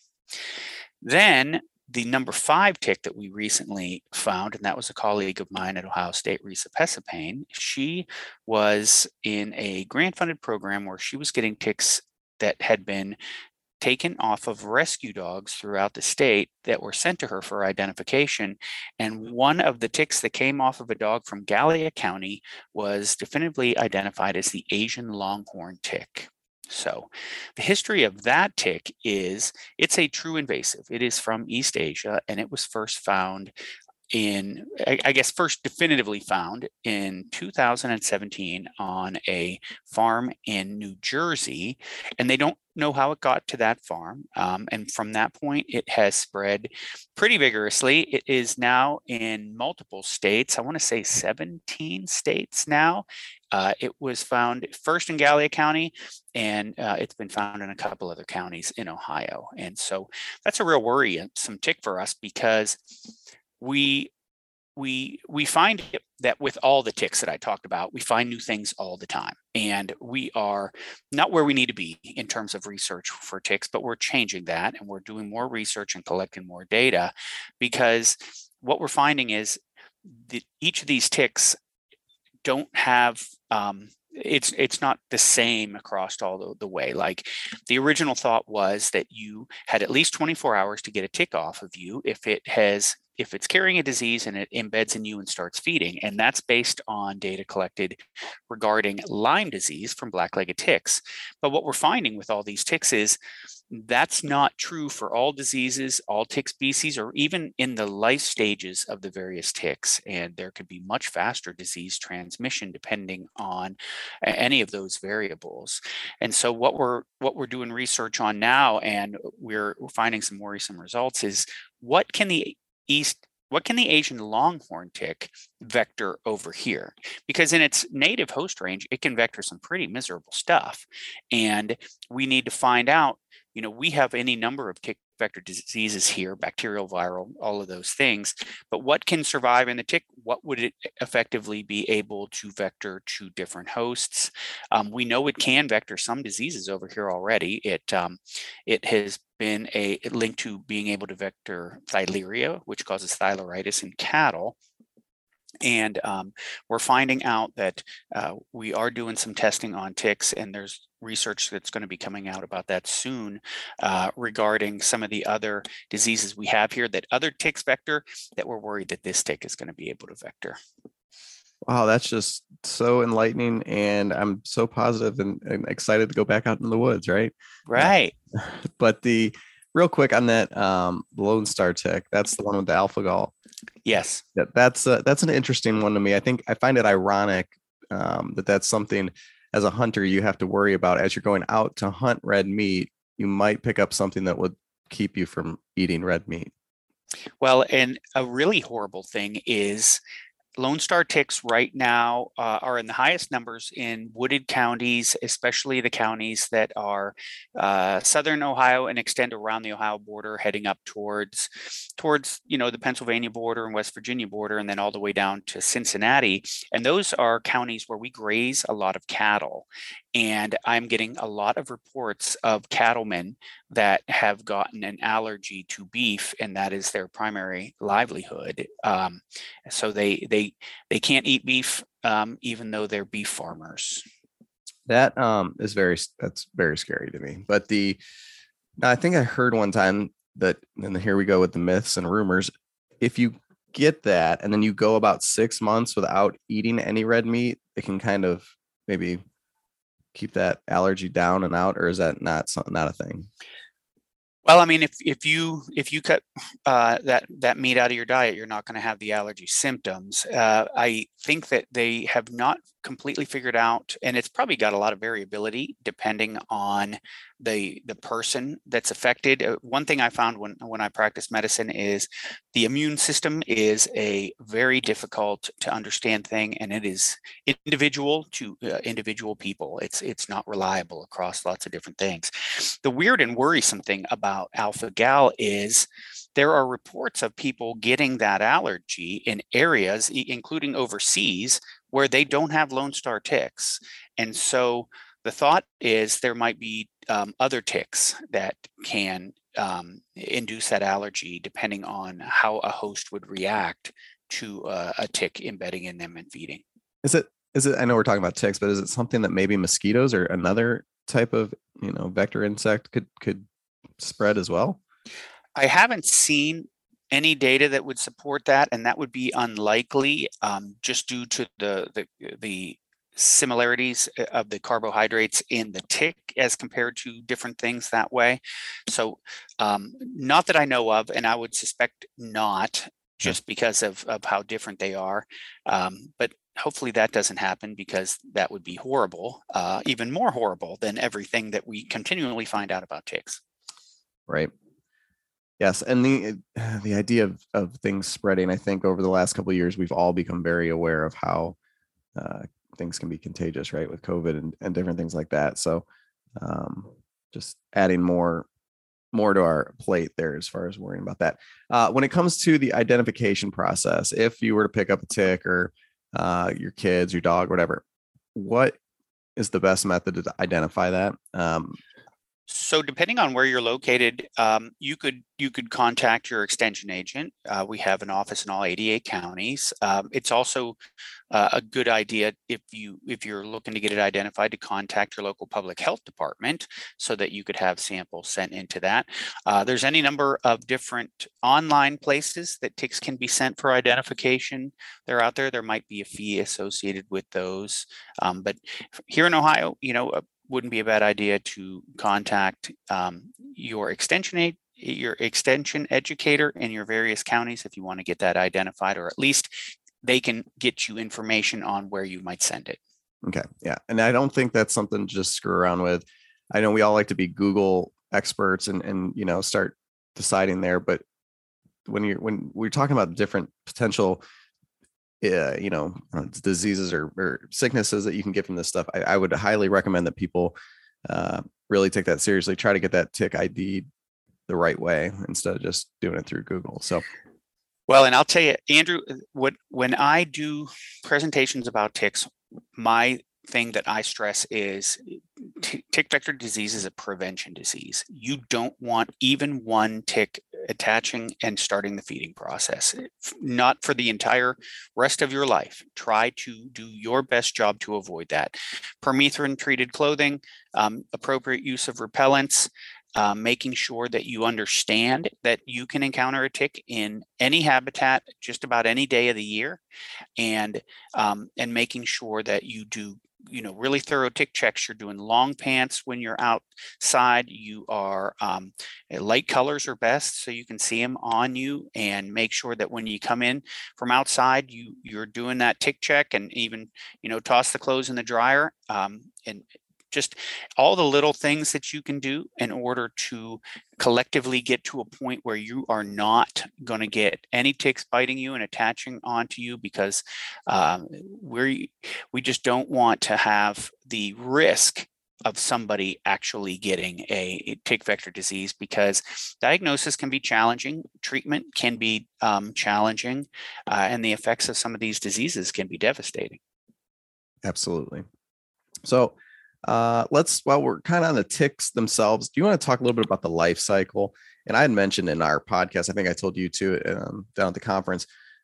Then the number five tick that we recently found, and that was a colleague of mine at Ohio State, Risa Pesapane. She was in a grant-funded program where she was getting ticks that had been taken off of rescue dogs throughout the state that were sent to her for identification. And one of the ticks that came off of a dog from Gallia County was definitively identified as the Asian longhorn tick. So the history of that tick is it's a true invasive. It is from East Asia, and it was first found in, I guess, first definitively found in two thousand seventeen on a farm in New Jersey, and they don't know how it got to that farm. Um, and from that point, it has spread pretty vigorously. It is now in multiple states. I want to say seventeen states now. Uh, it was found first in Gallia County, and uh, it's been found in a couple other counties in Ohio. And so that's a real worry, some tick for us, because we we we find that with all the ticks that I talked about, we find new things all the time, and we are not where we need to be in terms of research for ticks, but we're changing that, and we're doing more research and collecting more data, because what we're finding is that each of these ticks don't have um, it's it's not the same across all the, the way. Like, the original thought was that you had at least twenty-four hours to get a tick off of you if it has if it's carrying a disease and it embeds in you and starts feeding. And that's based on data collected regarding Lyme disease from black-legged ticks. But what we're finding with all these ticks is that's not true for all diseases, all tick species, or even in the life stages of the various ticks. And there could be much faster disease transmission depending on any of those variables. And so what we're what we're doing research on now, and we're finding some worrisome results, is what can the East What can the Asian longhorn tick vector over here? Because in its native host range, it can vector some pretty miserable stuff. And we need to find out, you know, we have any number of tick vector diseases here, bacterial, viral, all of those things. But what can survive in the tick? What would it effectively be able to vector to different hosts? Um, we know it can vector some diseases over here already. It, um, it has been a link to being able to vector Theileria, which causes thyloritis in cattle. And um, we're finding out that uh, we are doing some testing on ticks, and there's research that's going to be coming out about that soon uh, regarding some of the other diseases we have here that other ticks vector, that we're worried that this tick is going to be able to vector. Wow, that's just so enlightening, and I'm so positive and, and excited to go back out in the woods, right? Right. Uh, but the real quick on that um, Lone Star tick, that's the one with the alpha gall. Yes. That, that's uh, that's an interesting one to me. I think I find it ironic um, that that's something as a hunter you have to worry about as you're going out to hunt red meat. You might pick up something that would keep you from eating red meat. Well, and a really horrible thing is Lone Star ticks right now uh, are in the highest numbers in wooded counties, especially the counties that are uh, southern Ohio and extend around the Ohio border, heading up towards, towards you know, the Pennsylvania border and West Virginia border, and then all the way down to Cincinnati. And those are counties where we graze a lot of cattle. And I'm getting a lot of reports of cattlemen that have gotten an allergy to beef, and that is their primary livelihood. Um, so they they they can't eat beef, um, even though they're beef farmers. That um, is very that's very scary to me. But the I think I heard one time that, and here we go with the myths and rumors. If you get that and then you go about six months without eating any red meat, it can kind of maybe keep that allergy down and out, or is that not something, not a thing? Well, I mean, if if you if you cut uh, that that meat out of your diet, you're not going to have the allergy symptoms. Uh, I think that they have not completely figured out, and it's probably got a lot of variability depending on the the person that's affected. Uh, one thing I found when when I practice medicine is the immune system is a very difficult to understand thing, and it is individual to uh, individual people. It's it's not reliable across lots of different things. The weird and worrisome thing about alpha gal is there are reports of people getting that allergy in areas, including overseas, where they don't have Lone Star ticks. And so the thought is there might be um, other ticks that can um, induce that allergy depending on how a host would react to uh, a tick embedding in them and feeding. Is it, is it, I know we're talking about ticks, but is it something that maybe mosquitoes or another type of, you know, vector insect could, could spread as well? I haven't seen any data that would support that, and that would be unlikely, um, just due to the the the similarities of the carbohydrates in the tick as compared to different things that way. So, um, not that I know of, and I would suspect not, just because of of how different they are. Um, but hopefully that doesn't happen, because that would be horrible, uh, even more horrible than everything that we continually find out about ticks. Right. Yes, and the the idea of, of things spreading, I think over the last couple of years, we've all become very aware of how uh, things can be contagious, right, with COVID and, and different things like that. So um, just adding more more to our plate there as far as worrying about that. Uh, when it comes to the identification process, if you were to pick up a tick or uh, your kids, your dog, whatever, what is the best method to identify that? Um, So depending on where you're located, um, you could you could contact your extension agent. Uh, we have an office in all eighty-eight counties. Um, it's also uh, a good idea, if you if you're looking to get it identified, to contact your local public health department so that you could have samples sent into that. Uh, there's any number of different online places that ticks can be sent for identification. They're out there. There might be a fee associated with those, um, but here in Ohio, you know. Uh, wouldn't be a bad idea to contact um, your extension aid, your extension educator in your various counties if you want to get that identified, or at least they can get you information on where you might send it. Okay. Yeah. And I don't think that's something to just screw around with. I know we all like to be Google experts and, and, you know, start deciding there, but when you're, when we're talking about different potential Uh, you know, diseases or, or sicknesses that you can get from this stuff, I, I would highly recommend that people uh, really take that seriously. Try to get that tick I D the right way instead of just doing it through Google. So, well, and I'll tell you, Andrew, what when I do presentations about ticks, my thing that I stress is t- tick vector disease is a prevention disease. You don't want even one tick attaching and starting the feeding process, not for the entire rest of your life. Try to do your best job to avoid that. Permethrin treated clothing, um, appropriate use of repellents, Uh, making sure that you understand that you can encounter a tick in any habitat just about any day of the year, and um, and making sure that you do you know really thorough tick checks. You're doing long pants when you're outside. You are um, light colors are best so you can see them on you, and make sure that when you come in from outside, you you're doing that tick check, and even you know toss the clothes in the dryer, um, and just all the little things that you can do in order to collectively get to a point where you are not going to get any ticks biting you and attaching onto you, because um, we we just don't want to have the risk of somebody actually getting a tick vector disease, because diagnosis can be challenging, treatment can be um, challenging, uh, and the effects of some of these diseases can be devastating. absolutely. So, Uh, let's, while we're kind of on the ticks themselves, do you want to talk a little bit about the life cycle? And I had mentioned in our podcast, I think I told you too, um, down at the conference,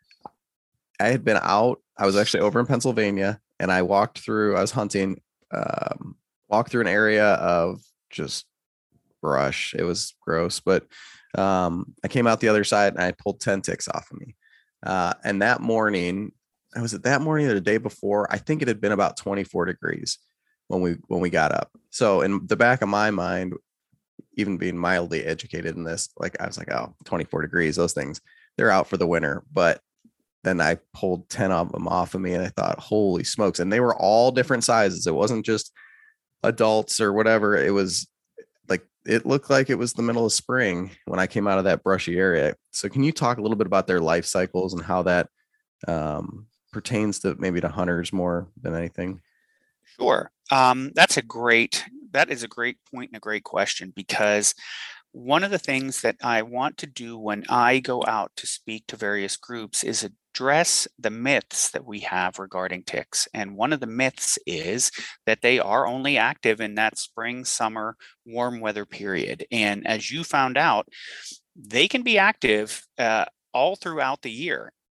I had been out, I was actually over in Pennsylvania, and I walked through, I was hunting, um, walked through an area of just brush. It was gross, but um, I came out the other side and I pulled ten ticks off of me. Uh, and that morning, was it that morning or the day before? I think it had been about twenty-four degrees when we when we got up. So in the back of my mind, even being mildly educated in this, like I was like, oh, twenty-four degrees, those things, they're out for the winter. But then I pulled ten of them off of me and I thought, holy smokes. And they were all different sizes. It wasn't just adults or whatever. It was like, it looked like it was the middle of spring when I came out of that brushy area. So can you talk a little bit about their life cycles and how that um, pertains to maybe to hunters more than anything? Sure. Um, that's a great, that is a great point and a great question, because one of the things that I want to do when I go out to speak to various groups is address the myths that we have regarding ticks. And one of the myths is that they are only active in that spring, summer, warm weather period. And as you found out, they can be active uh, all throughout the year.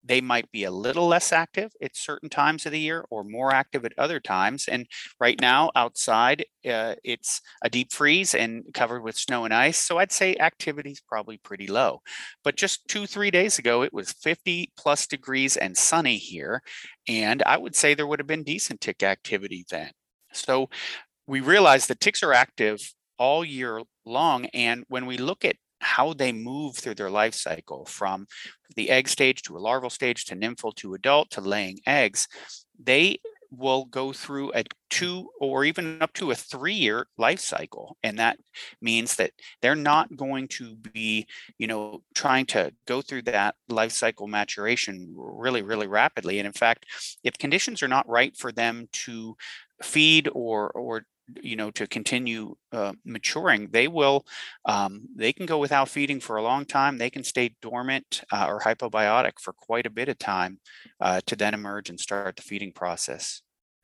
they might be a little less active at certain times of the year or more active at other times. And right now outside, uh, it's a deep freeze and covered with snow and ice. So I'd say activity is probably pretty low. But just two, three days ago, it was fifty plus degrees and sunny here. And I would say there would have been decent tick activity then. So we realize that ticks are active all year long. And when we look at how they move through their life cycle from the egg stage to a larval stage to nymphal to adult to laying eggs, they will go through a two or even up to a three-year life cycle. And that means that they're not going to be, you know, trying to go through that life cycle maturation really, really rapidly. And in fact, if conditions are not right for them to feed or or you know, to continue uh, maturing, they will, um, they can go without feeding for a long time. They can stay dormant uh, or hypobiotic for quite a bit of time uh, to then emerge and start the feeding process.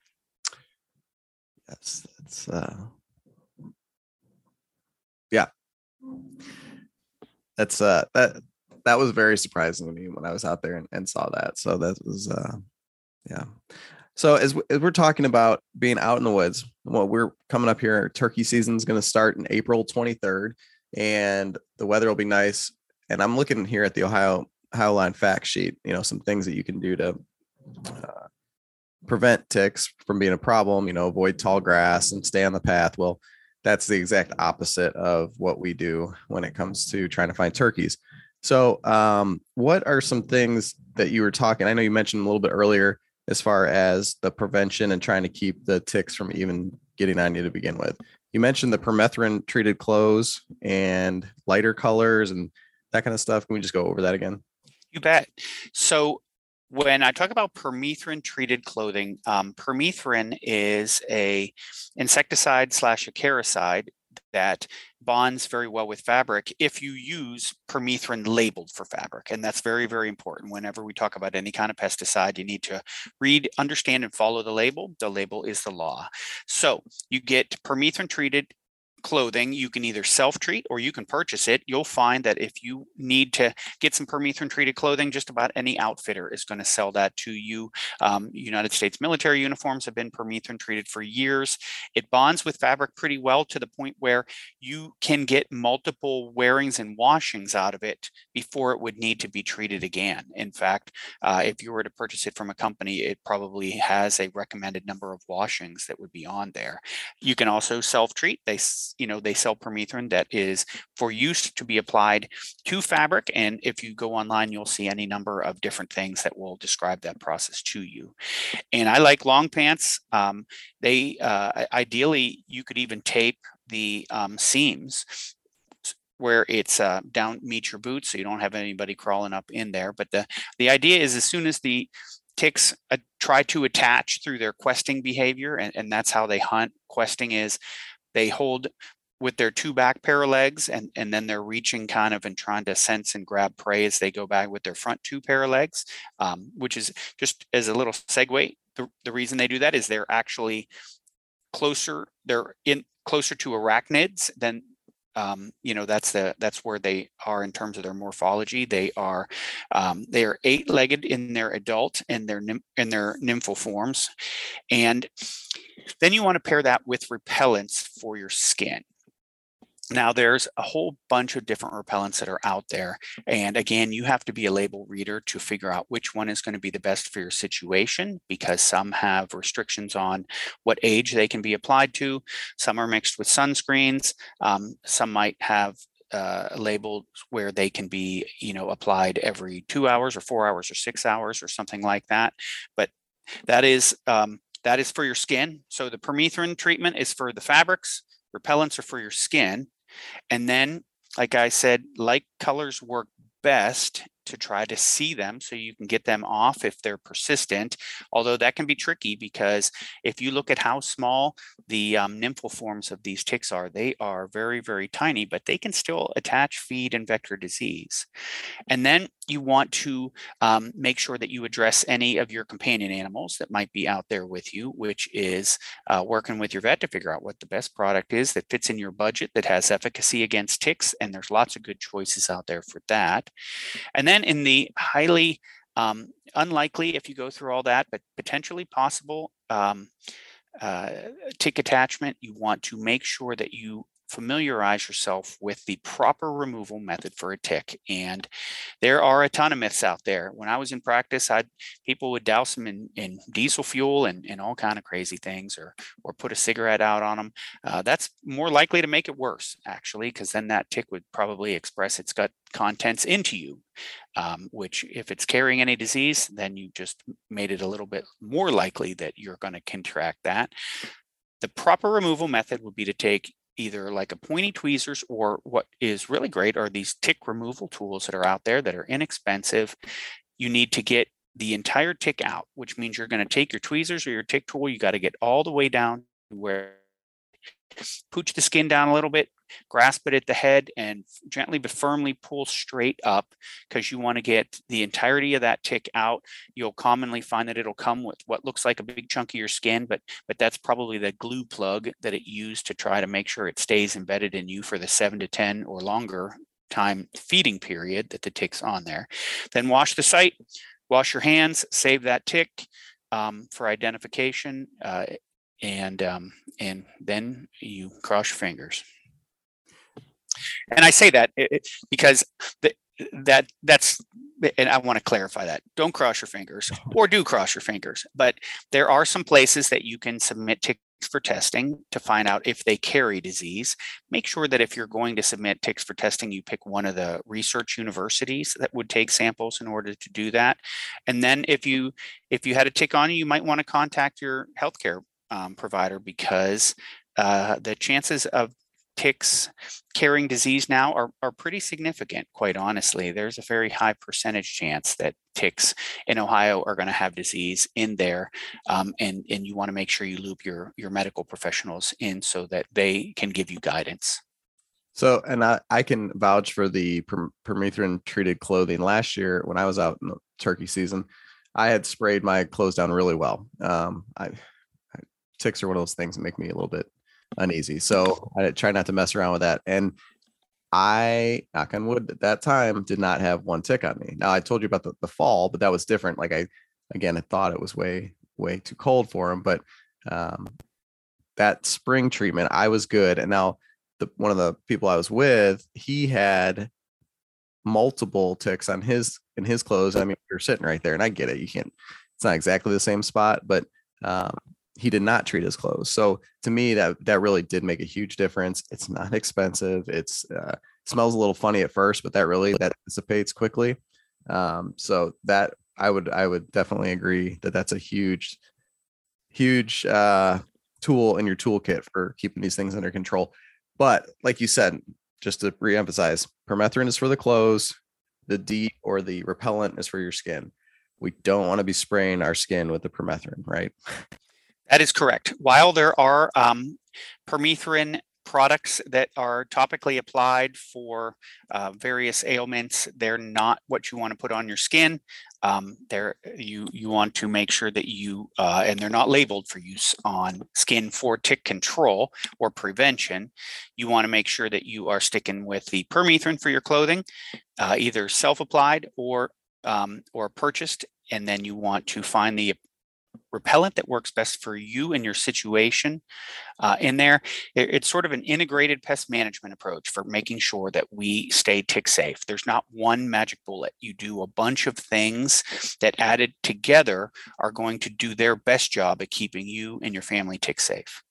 Yes, that's, uh, yeah, that's, uh, that, that was very surprising to me when I was out there and, and saw that. So that was, uh, yeah. So as, as we're talking about being out in the woods, well, we're coming up here. Turkey season is going to start in April twenty-third, and the weather will be nice. And I'm looking here at the Ohio Ohio Line fact sheet. You know, some things that you can do to uh, prevent ticks from being a problem. You know, avoid tall grass and stay on the path. Well, that's the exact opposite of what we do when it comes to trying to find turkeys. So, um, what are some things that you were talking? I know you mentioned a little bit earlier, as far as the prevention and trying to keep the ticks from even getting on you to begin with. You mentioned the permethrin treated clothes and lighter colors and that kind of stuff. Can we just go over that again? You bet. So when I talk about permethrin treated clothing, um, permethrin is a insecticide slash acaricide that bonds very well with fabric if you use permethrin labeled for fabric. And that's very, very important. Whenever we talk about any kind of pesticide, you need to read, understand, and follow the label. The label is the law. So you get permethrin treated clothing. You can either self-treat or you can purchase it. You'll find that if you need to get some permethrin treated clothing, just about any outfitter is going to sell that to you. Um, United States military uniforms have been permethrin treated for years. It bonds with fabric pretty well to the point where you can get multiple wearings and washings out of it before it would need to be treated again. In fact, uh, if you were to purchase it from a company, it probably has a recommended number of washings that would be on there. You can also self-treat. They you know, they sell permethrin that is for use to be applied to fabric. And if you go online, you'll see any number of different things that will describe that process to you. And I like long pants. Um, they uh, ideally, you could even tape the um, seams where it's uh, down meet your boots, so you don't have anybody crawling up in there. But the, the idea is as soon as the ticks uh, try to attach through their questing behavior, and, and that's how they hunt. Questing is they hold with their two back pair of legs, and, and then they're reaching kind of and trying to sense and grab prey as they go back with their front two pair of legs, um, which is just as a little segue. The, the reason they do that is they're actually closer, they're in closer to arachnids than Um, you know, that's the that's where they are in terms of their morphology. They are um, they are eight-legged in their adult and their in their nymphal forms, and then you want to pair that with repellents for your skin. Now, there's a whole bunch of different repellents that are out there. And again, you have to be a label reader to figure out which one is going to be the best for your situation, because some have restrictions on what age they can be applied to. Some are mixed with sunscreens. Um, some might have uh, labeled where they can be, you know, applied every two hours or four hours or six hours or something like that. But that is, um, that is for your skin. So the permethrin treatment is for the fabrics. Repellents are for your skin. And then, like I said, light colors work best to try to see them so you can get them off if they're persistent, although that can be tricky because if you look at how small the um, nymphal forms of these ticks are, they are very, very tiny, but they can still attach, feed, and vector disease. And then you want to um, make sure that you address any of your companion animals that might be out there with you, which is uh, working with your vet to figure out what the best product is that fits in your budget, that has efficacy against ticks, and there's lots of good choices out there for that. And then in the highly Um, unlikely if you go through all that, but potentially possible. Um, uh, tick attachment, you want to make sure that you familiarize yourself with the proper removal method for a tick. And there are a ton of myths out there. When I was in practice, I'd people would douse them in, in diesel fuel and, and all kind of crazy things, or or put a cigarette out on them. Uh, that's more likely to make it worse, actually, because then that tick would probably express its gut contents into you, um, which if it's carrying any disease, then you just made it a little bit more likely that you're going to contract that. The proper removal method would be to take either like a pointy tweezers, or what is really great are these tick removal tools that are out there that are inexpensive. You need to get the entire tick out, which means you're going to take your tweezers or your tick tool. You got to get all the way down where pooch the skin down a little bit, grasp it at the head, and gently but firmly pull straight up, because you want to get the entirety of that tick out. You'll commonly find that it'll come with what looks like a big chunk of your skin, but but that's probably the glue plug that it used to try to make sure it stays embedded in you for the seven to ten or longer time feeding period that the tick's on there. Then wash the site, wash your hands, save that tick um, for identification. Uh, and um, and then you cross your fingers. And I say that it, because the, that that's, and I want to clarify that. Don't cross your fingers, or do cross your fingers. But there are some places that you can submit ticks for testing to find out if they carry disease. Make sure that if you're going to submit ticks for testing, you pick one of the research universities that would take samples in order to do that. And then if you if you had a tick on you, you might want to contact your healthcare Um, provider, because uh, the chances of ticks carrying disease now are, are pretty significant, quite honestly. There's a very high percentage chance that ticks in Ohio are going to have disease in there, um, and, and you want to make sure you loop your, your medical professionals in so that they can give you guidance. So, and I, I can vouch for the per- permethrin treated clothing. Last year, when I was out in the turkey season, I had sprayed my clothes down really well. Um, I Ticks are one of those things that make me a little bit uneasy. So I try not to mess around with that. And I, knock on wood, at that time did not have one tick on me. Now, I told you about the, the fall, but that was different. Like I, again, I thought it was way, way too cold for him, but um, that spring treatment, I was good. And now the, one of the people I was with, he had multiple ticks on his, in his clothes. I mean, you're sitting right there, and I get it. You can't, it's not exactly the same spot, but um, he did not treat his clothes. So to me, that that really did make a huge difference. It's not expensive. It's uh, smells a little funny at first, but that really that dissipates quickly. Um, so that I would I would definitely agree that that's a huge, huge uh, tool in your toolkit for keeping these things under control. But like you said, just to reemphasize, permethrin is for the clothes. The DEET or the repellent is for your skin. We don't want to be spraying our skin with the permethrin, right? That is correct. While there are um, permethrin products that are topically applied for uh, various ailments, they're not what you want to put on your skin. Um, they're, you you want to make sure that you, uh, and they're not labeled for use on skin for tick control or prevention. You want to make sure that you are sticking with the permethrin for your clothing, uh, either self-applied or um, or purchased, and then you want to find the repellent that works best for you and your situation uh, in there. It, it's sort of an integrated pest management approach for making sure that we stay tick safe. There's not one magic bullet. You do a bunch of things that added together are going to do their best job at keeping you and your family tick safe.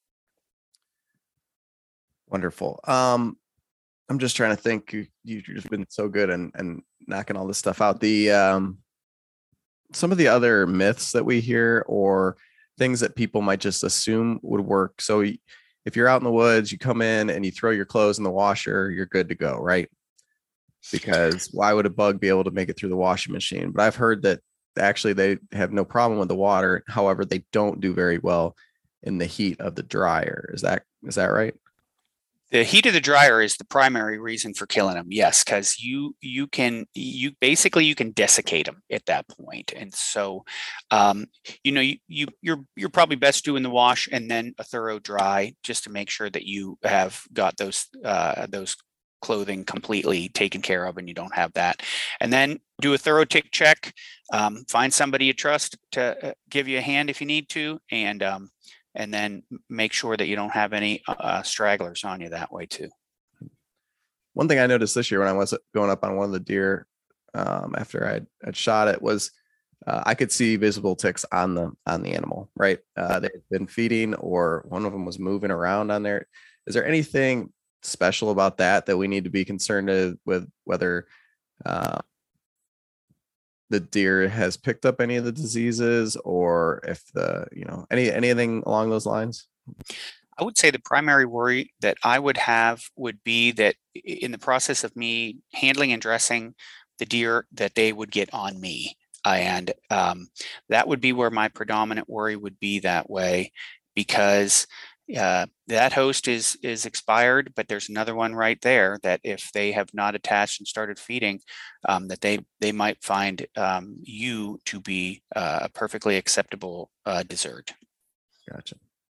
Wonderful. Um, I'm just trying to think. You, you've just been so good and and knocking all this stuff out. The um, some of the other myths that we hear, or things that people might just assume would work. So if you're out in the woods, you come in and you throw your clothes in the washer, you're good to go, right? Because why would a bug be able to make it through the washing machine? But I've heard that actually they have no problem with the water. However, they don't do very well in the heat of the dryer. Is that is that right? The heat of the dryer is the primary reason for killing them. Yes, because you you can you basically you can desiccate them at that point, and so um, you know you, you you're you're probably best doing the wash and then a thorough dry just to make sure that you have got those uh, those clothing completely taken care of and you don't have that. And then do a thorough tick check. Um, find somebody you trust to give you a hand if you need to, and um, and then make sure that you don't have any uh, stragglers on you that way too. One thing I noticed this year when I was going up on one of the deer um, after I'd, I'd shot it was uh, I could see visible ticks on the on the animal. Right, uh, they've been feeding, or one of them was moving around on there. Is there anything special about that that we need to be concerned with, whether uh, the deer has picked up any of the diseases, or if the, you know, any anything along those lines? I would say the primary worry that I would have would be that in the process of me handling and dressing the deer, that they would get on me. And um, that would be where my predominant worry would be that way, because Uh, that host is is expired, but there's another one right there that if they have not attached and started feeding, um, that they they might find um, you to be uh, a perfectly acceptable uh, dessert. Gotcha.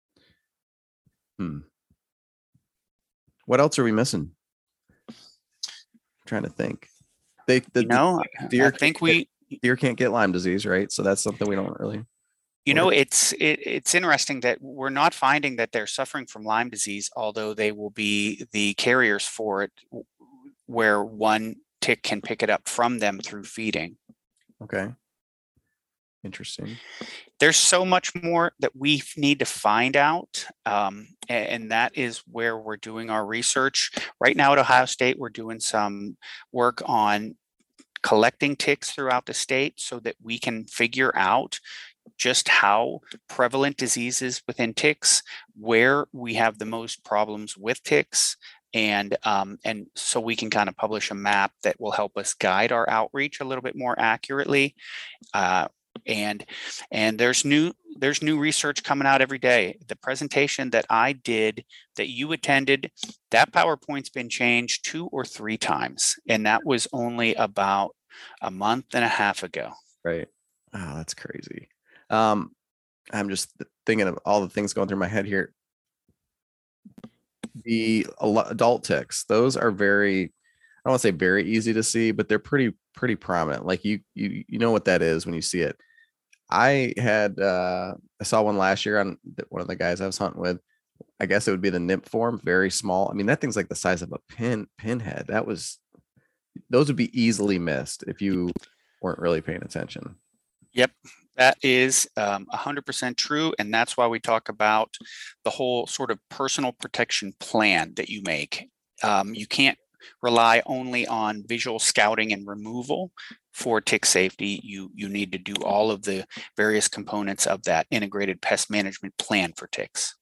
Hmm. What else are we missing? I'm trying to think. They the, you know, the deer I think we get, deer can't get Lyme disease, right? So that's something we don't really. You know, it's it, it's interesting that we're not finding that they're suffering from Lyme disease, although they will be the carriers for it, where one tick can pick it up from them through feeding. Okay. Interesting. There's so much more that we need to find out, um, and, and that is where we're doing our research. Right now at Ohio State, we're doing some work on collecting ticks throughout the state so that we can figure out just how prevalent diseases within ticks, where we have the most problems with ticks, and um, and so we can kind of publish a map that will help us guide our outreach a little bit more accurately. Uh, and and there's new there's new research coming out every day. The presentation that I did that you attended, that PowerPoint's been changed two or three times, and that was only about a month and a half ago. Right. Oh, that's crazy. Um, I'm just thinking of all the things going through my head here. The adult ticks, those are very, I don't want to say very easy to see, but they're pretty, pretty prominent. Like you, you, you know what that is when you see it. I had, uh, I saw one last year on one of the guys I was hunting with. I guess it would be the nymph form, very small. I mean, that thing's like the size of a pin, pinhead. That was, those would be easily missed if you weren't really paying attention. Yep. That is um, one hundred percent true. And that's why we talk about the whole sort of personal protection plan that you make. Um, you can't rely only on visual scouting and removal for tick safety. You, you need to do all of the various components of that integrated pest management plan for ticks.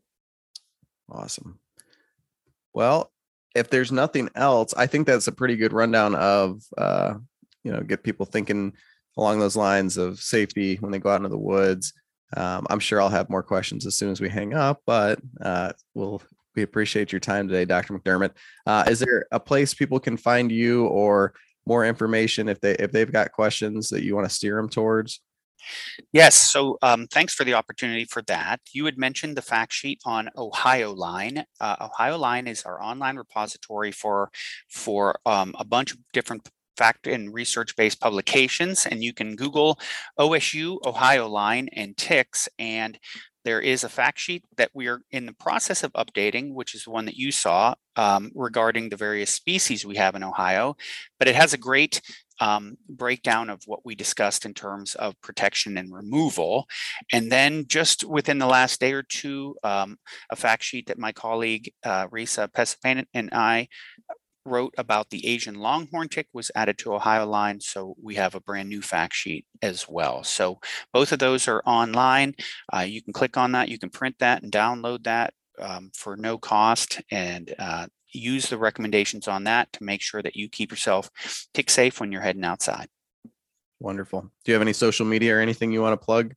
Awesome. Well, if there's nothing else, I think that's a pretty good rundown of, uh, you know, get people thinking along those lines of safety when they go out into the woods. Um, I'm sure I'll have more questions as soon as we hang up, but uh, we'll, we appreciate your time today, Doctor McDermott. Uh, is there a place people can find you or more information if they, if they've got questions that you want to steer them towards? Yes. So um, thanks for the opportunity for that. You had mentioned the fact sheet on OhioLine. Uh, OhioLine is our online repository for, for um, a bunch of different fact and research-based publications, and you can Google O S U OhioLine and ticks, and there is a fact sheet that we are in the process of updating, which is the one that you saw um, regarding the various species we have in Ohio, but it has a great um, breakdown of what we discussed in terms of protection and removal. And then just within the last day or two, um, a fact sheet that my colleague uh, Risa Pesapane and I wrote about the Asian longhorn tick was added to OhioLine, so we have a brand new fact sheet as well. So both of those are online. Uh, you can click on that, you can print that and download that um, for no cost, and uh, use the recommendations on that to make sure that you keep yourself tick safe when you're heading outside. Wonderful. Do you have any social media or anything you want to plug?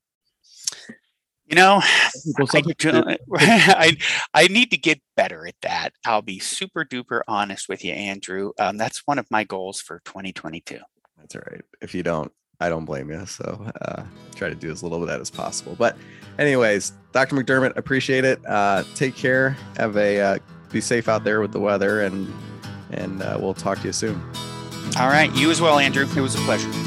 You know, People, I, don't- I, I need to get better at that. I'll be super duper honest with you, Andrew. Um, that's one of my goals for twenty twenty-two. That's all right. If you don't, I don't blame you. So uh, try to do as little of that as possible. But anyways, Doctor McDermott, appreciate it. Uh, take care. Have a uh, be safe out there with the weather, and and uh, we'll talk to you soon. All right. You as well, Andrew. It was a pleasure.